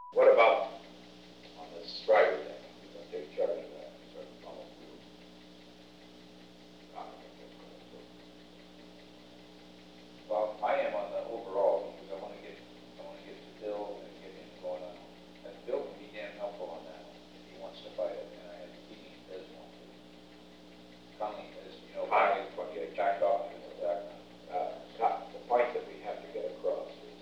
What about on this Friday thing? You're going to take charge of that. Start following through. I don't think that's going to work. Well, I am on the overall because I want to get to Bill and get him going on. And Bill can be damn helpful on that if he wants to fight it, and I have a feeling he does want to. Conley, as you know, Conley's going to get backed off. The point that we have to get across is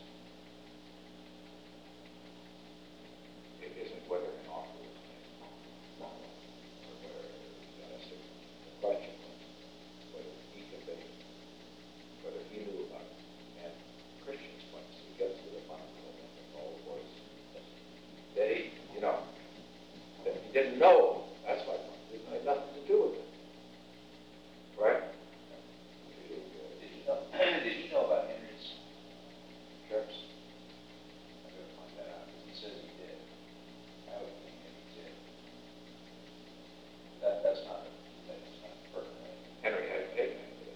it isn't whether an offer was made or whether the question was whether he conveyed, whether he knew about it. And Christian's points, he gets to the fundamental thing of all was that that he didn't know. That's my point. It had nothing to do with it. Right? Did he know about Henry's trips? I'm going to find that out because he says he did. I would think that he did. That's not pertinent. Henry had taken it.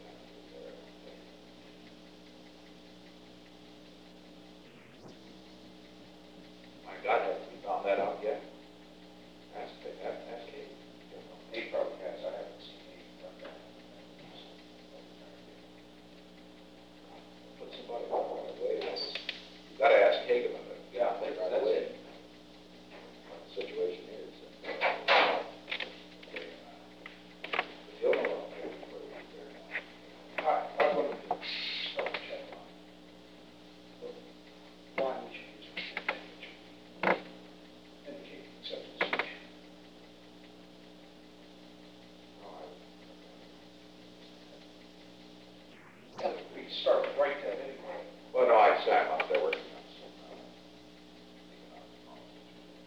My God, have we found that out yet? Ask Kate. He probably has. I haven't seen any from that. Put somebody up right away. You got to ask Kate about it. Yeah, right that's away. it. What the situation is. He'll know what I'm doing for you there. I want to double check on why we should use it. Indicate acceptance speech. We start with right there anyway. Well, no, I'm out there working on some economic policies.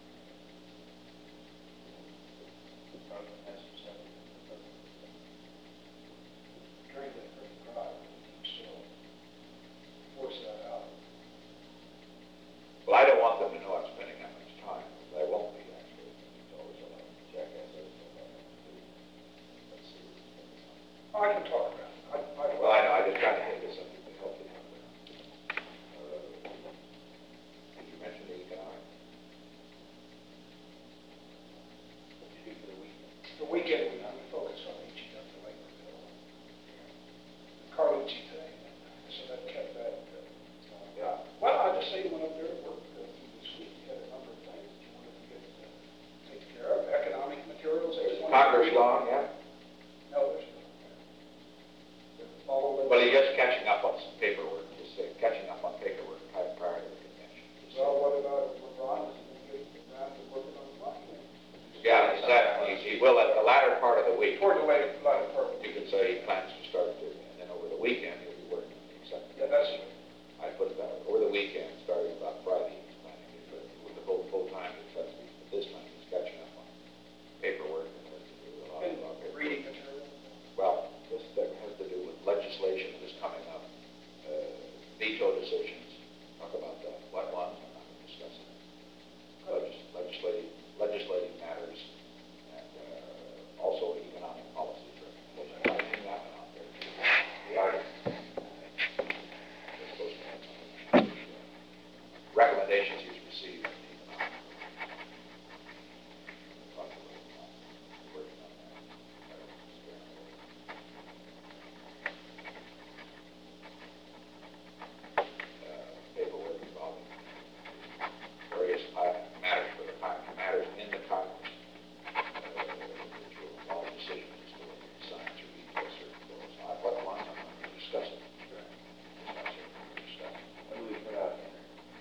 Drink that pretty dry, so force that out. Well, I don't want them to know I'm spending that much time. They won't be, actually. It's always a lot of jackasses. Let's see. I can talk about it. Well, I know. I just tried to think of something to help you out there. Did you mention the economic? What do you do for the weekend? The weekend, we focus on HEW labor bill. Carlucci thing, so that kept that. Yeah. Well, I just say you went up there to work through this week. You had a number of things that you wanted to get taken care of. Economic materials. Congress long, yeah? No, there's no. Well, he's just catching up on some paperwork. Just catching up on paperwork prior to the convention. Well, what about LeBron? Is he going to get around to working on the money? Yeah, exactly. He will at the latter part of the week. Toward the latter part. You could say he plans to start doing it, and then over the weekend he'll be working on the acceptance. Yeah, that's it. I put it that way. Over the weekend, starting about Friday, he's planning to do it with the full-time acceptance. But this time he's catching up on paperwork and has to do a lot about paperwork. Reading material. Well, this has to do with legislation that is coming up, veto decisions. Talk about that. What ones? I'm not going to discuss it. Legislative matters, and also economic policies. I've seen that one out there. The article. Recommendations he's received. Working on that. Paperwork involving various matters for the matters in the Congress, which will involve decisions as to whether you sign or veto certain bills. What ones I'm going to discuss it. When do we put out here?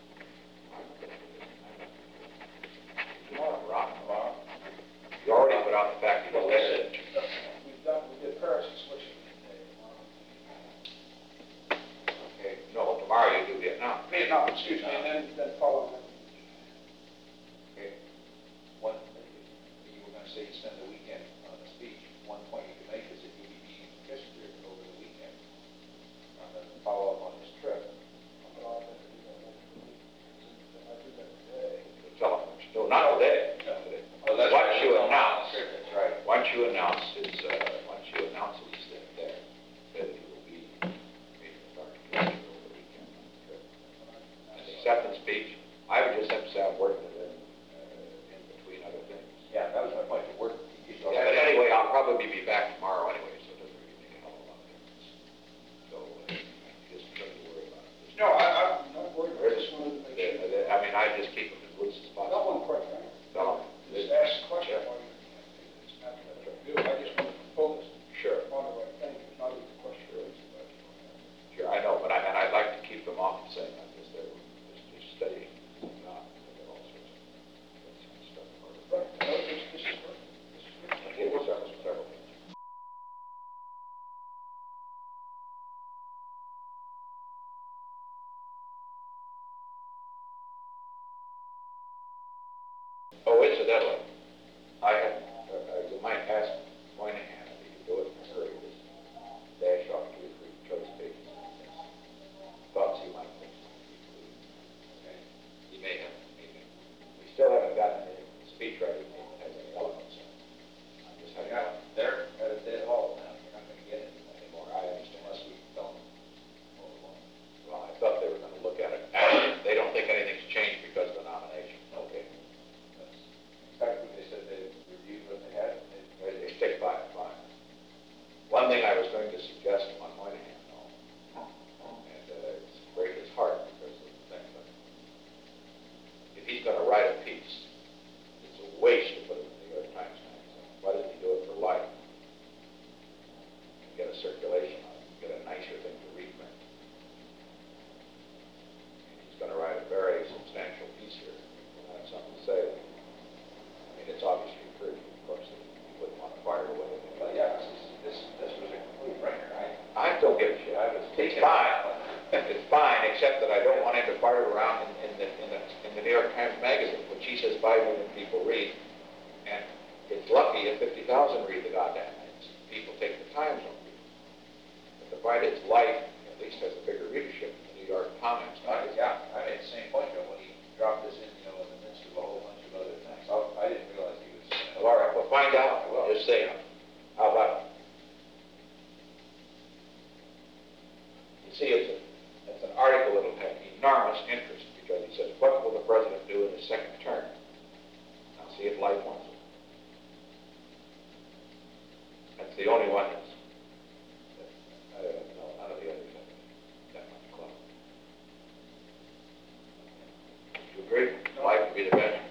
Tomorrow. You already put out the fact that We did Paris and Switzerland today. okay. No, tomorrow you do Vietnam. Vietnam, excuse me, and then follow that. Okay. One, you were going to say you spend the weekend on the speech. One point you could make is that you'll be meeting with Kissinger over the weekend. Follow up on his trip. I do that today. Tell them. No, not today. Not today. Oh, that's Once right. you Oh, announce, that's right. once you announce that he's there, that he will be meeting with Dr. Kissinger over the weekend on the trip. And the acceptance speech, I would just emphasize working with 20 of 50,000 read the goddamn things. People take the time to read. But the Bidens Light at least has a bigger readership than the New York Times. Yeah, I made the same point, Joe, when he dropped this in, in the midst of a whole bunch of other things. I didn't realize he was. Well, all right, well, find out. Well, Just say, how about it? You see, it's an article that'll have enormous interest because he says, what will the president do in his second term? Now, see if Light wants it. That's the only one that's, I don't know, none of the others have that much clout. Do you agree? Light would be the best.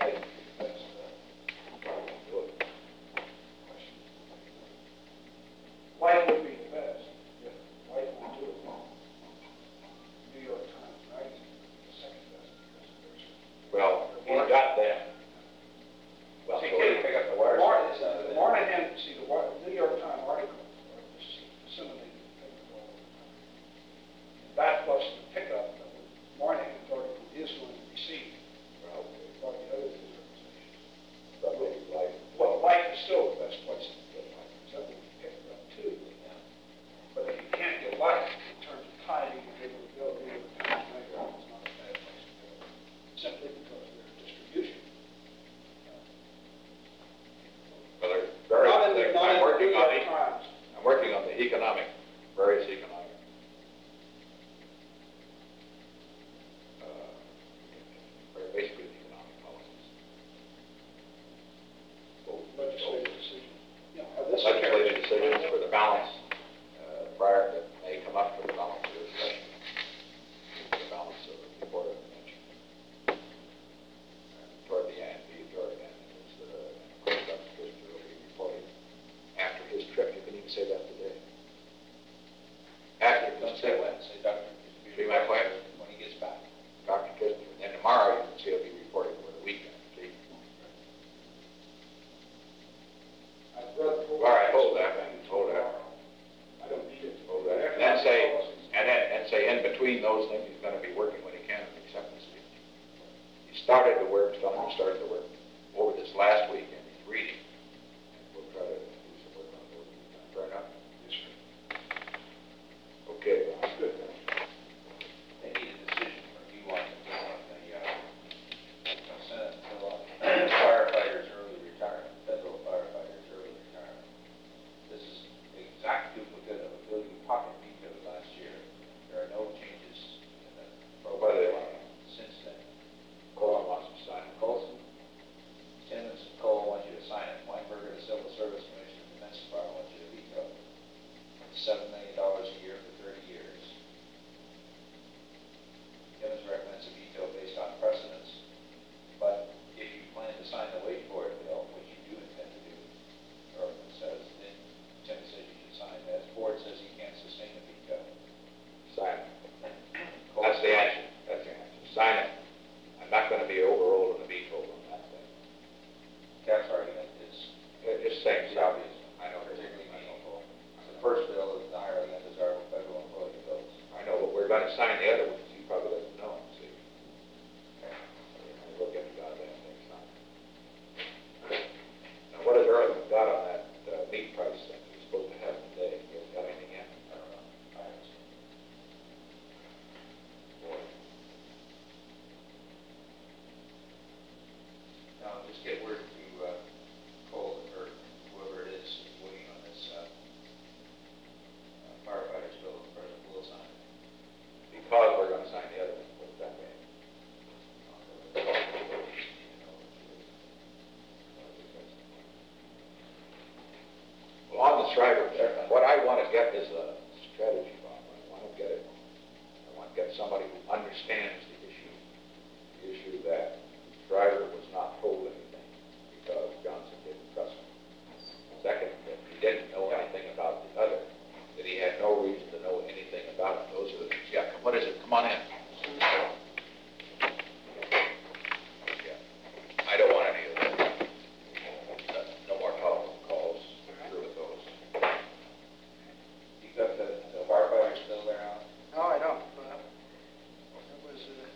Light would be the best. Yeah, Light would do it. New York Times Magazine is the second best because there's. Well, he's got that. Well, See, so Katie, pick up the wires. The Moynihan, see, the New York Times article was disseminated in the paper all the time. That plus the pickup that the Moynihan's article is going to receive well, by the other news organizations. but maybe Light. Well, Light is still the best place to get Light, because that will be picked up too. But if you can't get Light, in terms of timing and availability, New York Times Magazine is not a bad place to go, simply because of their distribution. Well, they're very, I'm working on New York Times. I'm working on the various economic, basically the economic policies. Legislative decision. Legislative decisions for the balance, prior, that may come up for the balance of this session. The balance of the Board of Convention. Toward the end, Dr. Kissinger will be reporting after his trip. You can even say that today. After Don't his say trip. when, say Dr. See my point? When he gets back. Dr. Kissinger. And tomorrow you can see he'll be reporting over the weekend. See? I've read the whole. All right, hold that. Hold that. I don't need it. Hold that. And then say, in between those things, he's going to be working when he can on the acceptance speech. He started to work, telling him he started to work over this last week, and he's reading. And we'll try to do some work on those. Fair enough? Yes, sir. Okay. Good. They need a decision, or do you want the Senate to fill out firefighters early retirement, federal firefighters early retirement. This is the exact duplicate of a bill you pocket vetoed last year. There are no changes in the What do they program want? since then. Colin wants to sign it. Colson, Timmons, and Cole want you to sign it. Weinberger, the Civil Service Commission, the Defense Department wants you to veto it. It's $7 million a year for 30 years. Timmons recommends a veto based on precedents, but if you plan to sign the wait for it bill, which you do intend to do, Irwin says, then Timmons says you should sign that. Ford says he can't sustain a veto. Sign it. That's the answer. That's the answer. Sign it. I'm not going to be overruled in a veto on that thing. Cat's argument is Just saying, the obvious. I know. Particularly meaningful. The first bill is the highly undesirable federal employee bills. I know, but we're going to sign the other ones. You probably doesn't know. See. We'll get the goddamn thing signed. Now, what has Earl got on that meat price that he's supposed to have today? He hasn't got anything yet. I don't know. I haven't seen it. Boy. Now, just get word to Cole or whoever it is waiting on this firefighters bill, the president will sign it. Because we're going to sign the other one. What's that mean? Well, on the Shriver, what I want to get is a strategy, Bob. I want to get it. I want to get somebody who understands the issue. The issue that Shriver was not told anything because Johnson didn't trust him. Second, that he didn't know anything about the other, that he had no reason to know anything about it. Those are the things. Yeah, what is it? Come on in. Yeah. I don't want any of that. No more telephone calls. I'm through with those. You got the firefighters bill there, Alan? No, I don't. It was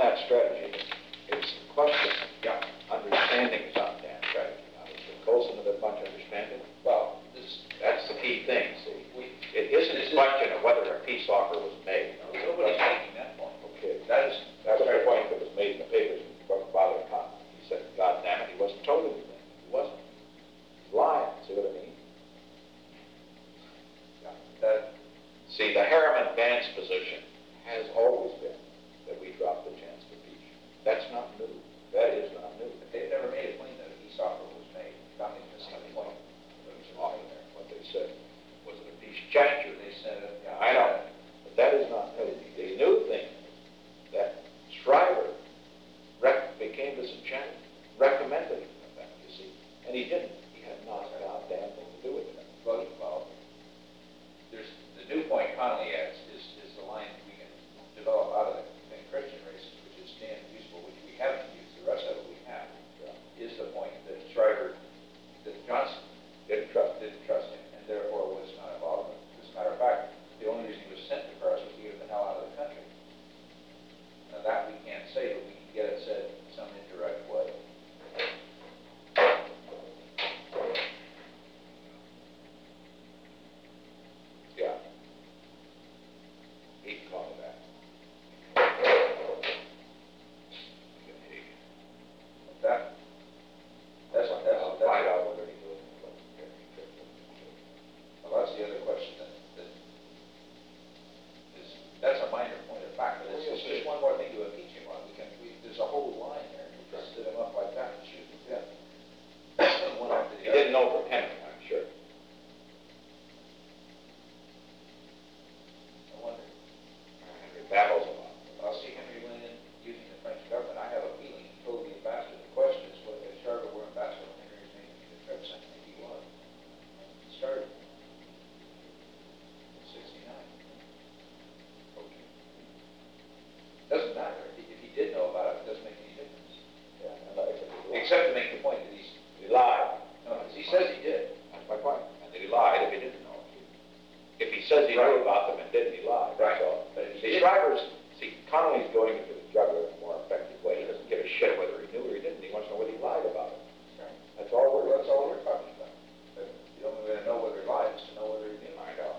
that strategy, it's a question Yeah. of understanding some damn strategy. Now, does the Colson and the bunch understand it? Well, That's the key thing, see. we, It isn't a question of whether a peace offer was made. nobody's making that point. Okay, That is, that was the point that was made in the papers from Father Conlon. He said, God damn it, he wasn't told anything. He wasn't. He's lying, see what I mean? that, See, the Harriman Vance position has always been that we drop the chance for peace. That's not new. That is not new. they've never made a claim that a peace offer was made. Not even the point. It was often there. What they said was it a peace gesture. They said it, yeah. I know, but that is not new. The new thing is that Shriver became disenchanted, recommended that, you see, and he didn't. He had not a goddamn thing to do with it. Well, there's, the new point Connolly adds is the line we can develop out of the Christian races, which is damn useful, which we haven't used, the rest of it we have, is the point that Shriver, that Johnson didn't trust him, and therefore was not involved. As a matter of fact, the only reason he was sent to Paris was to get the hell out of the country. Now that we can't say, but we can get it said in some indirect way. Yeah. He can call me back. I'll find out whether he will. Well, that's the other question that is, that's a minor point of fact, but it's just one more thing to impeach him on. There's a whole line there, you just set him up like that and shoot him dead. And one after He the other. didn't know from Henry, I'm sure. I wonder. Henry babbles a lot. I'll see Henry went in using the French government. I have a feeling he told the ambassador, the question is whether Charter were ambassador when Henry was making the trip, I think he was. He started in 69. Okay. Doesn't matter. If he did know about it, it doesn't make any difference. Yeah, and like I said, Except to make the point that he lied. no, because he says he did. That's my point. And that he lied if he didn't know. If he says he knew about them and didn't, he lied. That's Right. all. But if he See, did- Shriver's, Connolly's going into the drug in a more effective way. He doesn't give a shit whether he knew or he didn't. He wants to know whether he lied about it. That's all Well, that's all we're talking about. But the only way to know whether he lied is to know whether he knew. I know.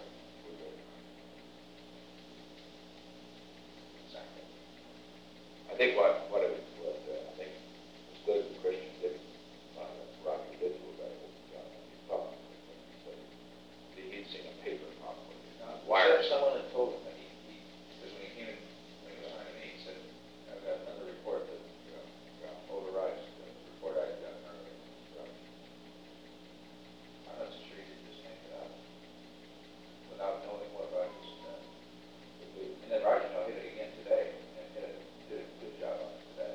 Exactly. I think what I think was good the Christian did, Roger did was that he'd seen a paper probably. Wire. Someone had told him that because when he came in, when he was signing me, he said, I've got another report that overrides the report I had gotten earlier. I'm not so sure he didn't just make it up without knowing what Roger said. And then Roger hit it again today, and did a good job on it today.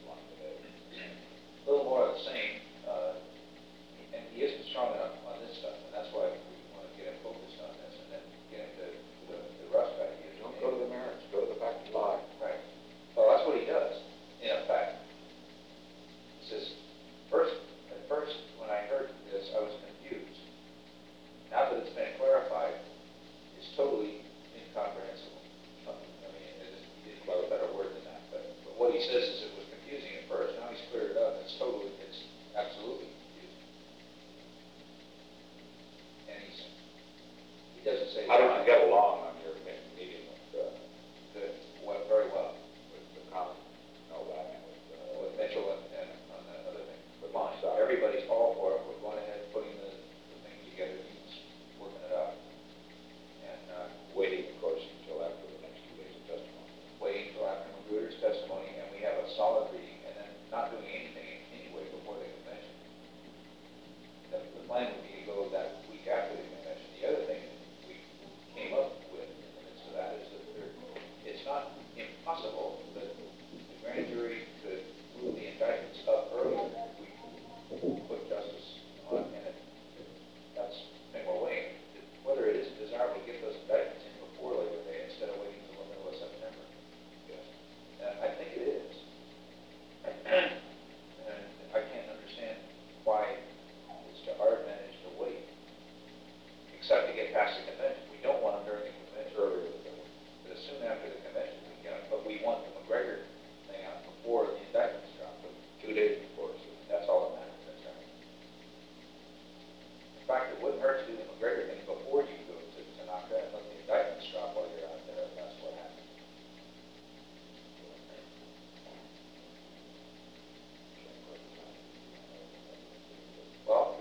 A little more of the same, and he isn't strong enough on this stuff, and that's why we want to get him focused on this, and then get into the rust ideas. Don't go to the merits, go to the fact he lied. Right. Well, that's what he does, in effect. He says, at first, when I heard this, I was confused. Now that it's been clarified, it's totally incomprehensible. I mean, he didn't use a better word than that, but what he says is it was confusing at first. Now he's cleared it up. It's absolutely confusing. And he doesn't say. How did you get along on your meeting Very well. with the common? No, I mean With Mitchell and on the other thing. With Fine. Stock. Everybody's all for it. We're going ahead, putting the thing together. He's working it out. And waiting, of course, until after the next 2 days of testimony. waiting until after Magruder's testimony, and we have a solid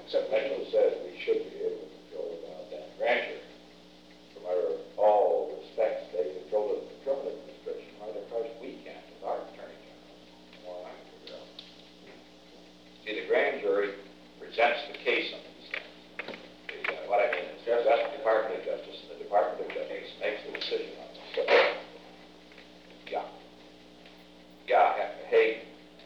except we Actually says we should be able to control that grand jury. No matter all respects, they control the criminal administration. Why the Christ we can't with our attorney general? Well, I can figure out. See, the grand jury presents the case on these things. What I mean is, that's the Department of Justice, and the Department of Justice makes the decision on this. So, yeah. Yeah, hey.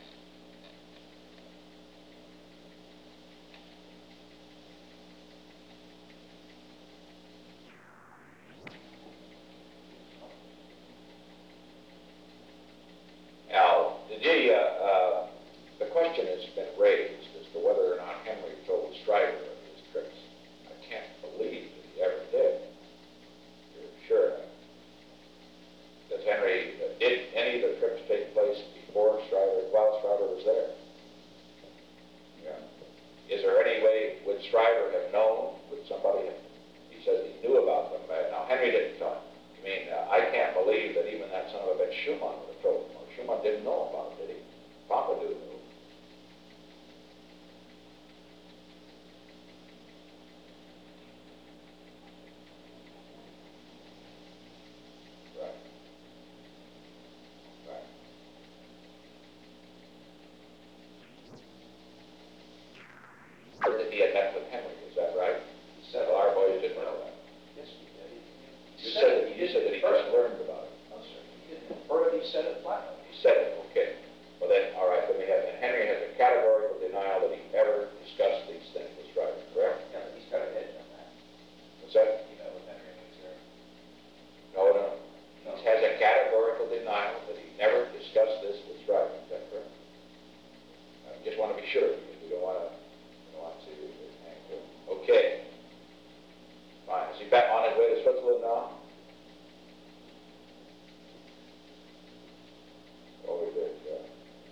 Now, the question has been raised as to whether or not Henry told Stryker of his tricks. I can't believe that he ever did. You're sure? Does Henry, did any of the trips take place before Stryker, while Stryker was there? Yeah. Is there any way, would Stryker have known, would somebody have, he says he knew about them, but now Henry didn't tell him. I mean, I can't believe that even that son of a bitch Schumann would have told him. Schumann didn't know about it, did he? Papa knew. Right. Right. Or that he had met with Henry, is that right? He said, well, our boys didn't know that. Yes, we did. You said that he just learned about it. No, sir, he didn't. Or he said it flatly. He said it, okay. Well then, all right, then we have, and Henry has a categorical denial that he ever discussed these things with Stryker, correct? Yeah, but he's got a hedge on that. What's that? You know, with Henry was there. No. He has a categorical denial that he never discussed this with Stryker, is that correct? I just want to be sure, because we don't want to see this hang to it. Okay. Fine. Is he back on his way to Switzerland now? Oh, he did, yeah.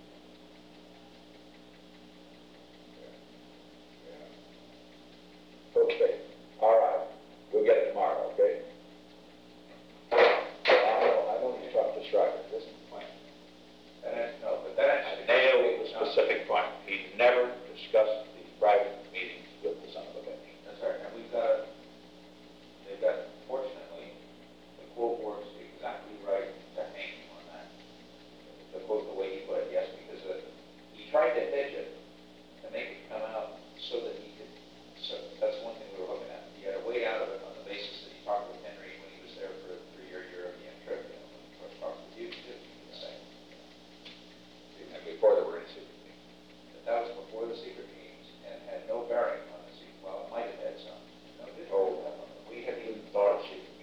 Yeah. Okay. All right. We'll get it tomorrow, okay? I know he's talked to Stryker. This is the point. But I nailed the specific point. He never discussed these private meetings with the son of a bitch. That's right, and they've got, fortunately, the quote works exactly right to hang on that. The quote, the way he put it, yes, because he tried to hedge it to make it come out so that he could, so that's one thing we were looking at. He had a way out of it on the basis that he talked with Henry when he was there for a 3-year European trip, you know, when he first talked with you, too, you can say. And before there were any secret meetings. But that was before the secret meetings and had no bearing on the secret, well, it might have had some. No, it didn't. Oh, we hadn't even thought of secret meetings.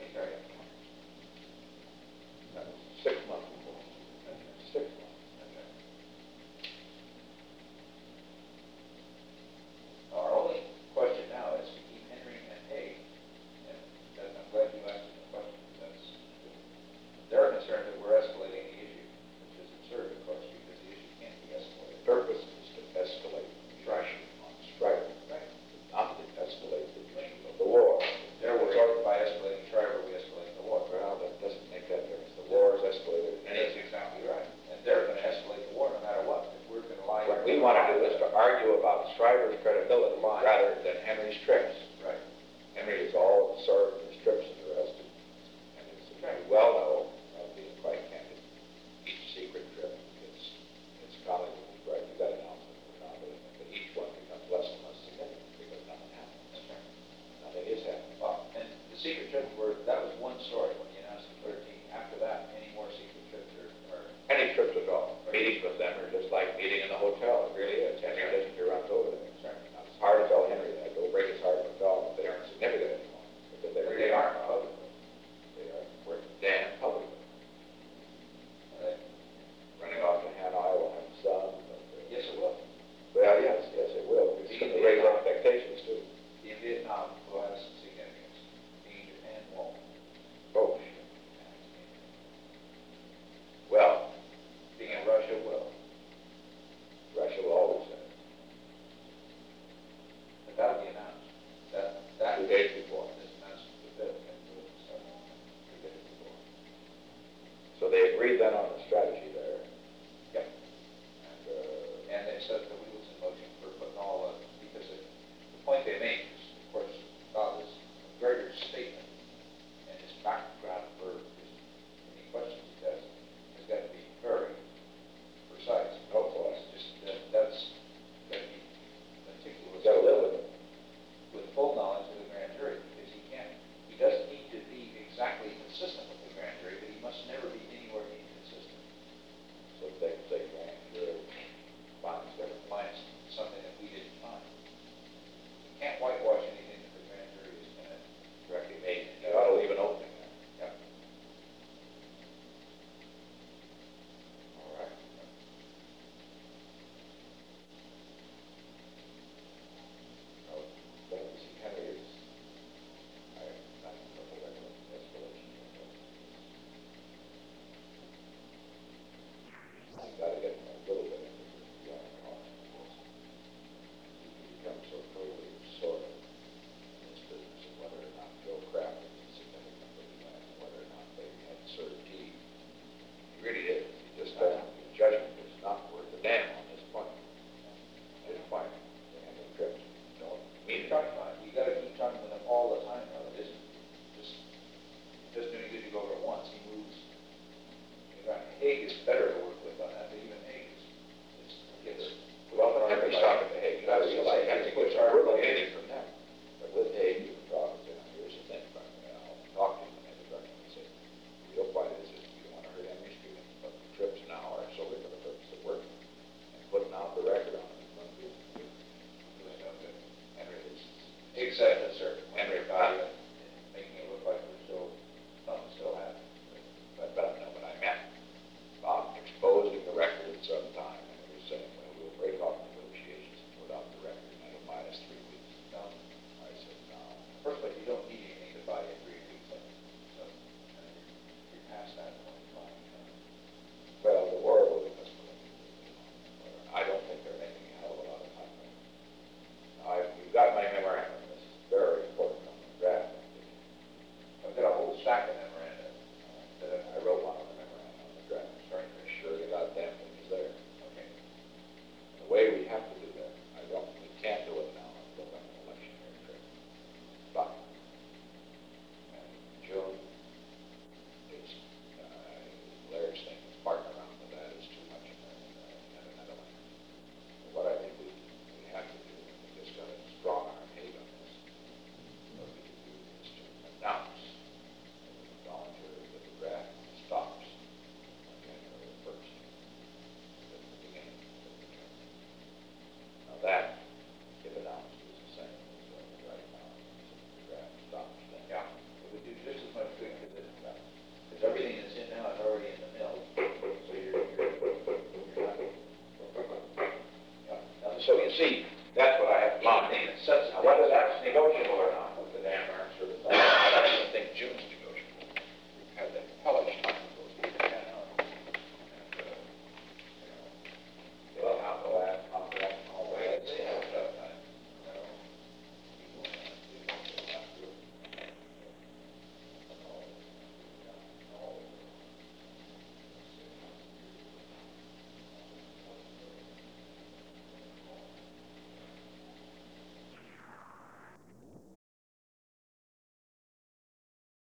That was 6 months before. 6 months. Okay. Our only question now is to keep Henry and Hay, and I'm glad you asked the question, because they're concerned that we're escalating the issue, which is absurd, of course, because the issue can't be escalated. The purpose is to escalate pressure on Stryker, Right. not to escalate the issue of the war. They're worried by escalating Shriver, we escalate the war. Well, that doesn't make that difference. The war is escalated. And that's exactly right. And they're going to escalate the war no matter what, if we're going to lie. What we want to do is to argue about Stryker's credibility rather than Henry's trips. Right. Henry is all absorbed in his trips and the rest. And it's, you well know, being quite candid, each secret trip, it's common, right? You got to announce it, but each one becomes less and less significant because nothing happens. That's right. Nothing is happening. Well, and the secret trips that was one story when you announced the 13. After that, any more secret trips are Any trips at all. Meetings with them are just like meeting in the hotel. It really is. Henry doesn't hear runs over them. Now, it's hard to tell Henry that. It'll break his heart to tell him they aren't significant anymore. Because they are publicly. They are damn publicly. Running off to Hanoi will have some. Yes, it will. Well, yes, it will. It's going to raise expectations too. Being Vietnam will have some significance. Being Japan won't. Oh, shit. Well, Being in Russia will. Russia will always they can say, man, you're finds different. Finds something that we didn't find. You can't whitewash anything that the grand jury is gonna Correctly made, you ought to leave an opening there. Yep. All right. Well, see, Henry is, I have nothing but the regular escalation. You gotta get a little bit into the beyond cost, because you become so totally absorbed in this business of whether or not Joe Kraft is significantly, whether or not they had certainty. He really is. He just doesn't, his judgment is not worth a damn on this point. His point, and the trips don't mean Keep talking about it. You gotta keep talking with him all the time, though. It isn't just doing good to go over it once. He moves. You got Hague is better to work with on that, but even Hague gets. well, but Henry's talking to Hague. You gotta realize, I think it's we're located from them. But with Hague, you can talk and say, now, here's the thing, but I'll talk to him and introduction and say, the real point is you don't want to hurt Henry's feelings, but the trips now are solely for the purpose of working and putting out the record on it. Henry is. Exactly, sir. Henry, Making it look like we're still, something still happening. but no, but I meant, exposing the record at some time, and he was saying, well, we'll break off negotiations and put out the record, and that'll buy us 3 weeks. No. I said, no. First of all, you don't need anything to buy it 3 weeks, so you're past that point in time. Well, the war willingness, I don't think they're making a hell of a lot of time. You've got my memorandum, this is very important on the draft. I've got a whole stack of memoranda. I wrote one on the memorandum on the draft, starting to make sure the goddamn thing is there. Okay. The way we have to do that, we can't do it now until an election year trip. But, June, it's, Larry's thing, his partner around with that is too much in another one. What I think we have to do, we just got a strong arm hate on this, what we can do is to announce voluntarily that the draft stops on January 1st, at the beginning of the term. Now that, if announced, is the same as right now, the draft stops then. Yeah, it would do just as much good because everything that's in now is already in the mill. So you're not. Yeah. So you see, that's what I have to Anything that sets. Now, whether that's negotiable or not,